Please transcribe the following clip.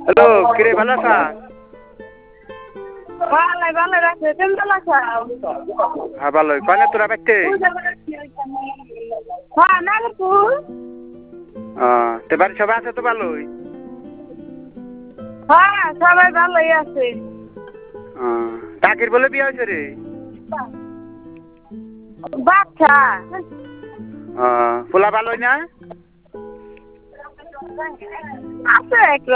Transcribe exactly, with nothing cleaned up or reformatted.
Hello কিরে ভালো আছা? ভালো ভালো রাখছে তুমি ভালো আছো? হ্যাঁ ভালোই কনে তোরা বাইতে? হ্যাঁ নাগপুর। হ্যাঁ তে বাড়ি সবাই আছে তো ভালোই? হ্যাঁ সবাই ভালোই আছে। হ্যাঁ টাকির বলে বিয়ে হয়েছে রে? বাচ্চা হ্যাঁ পোলা ভালোই না? আছে একটু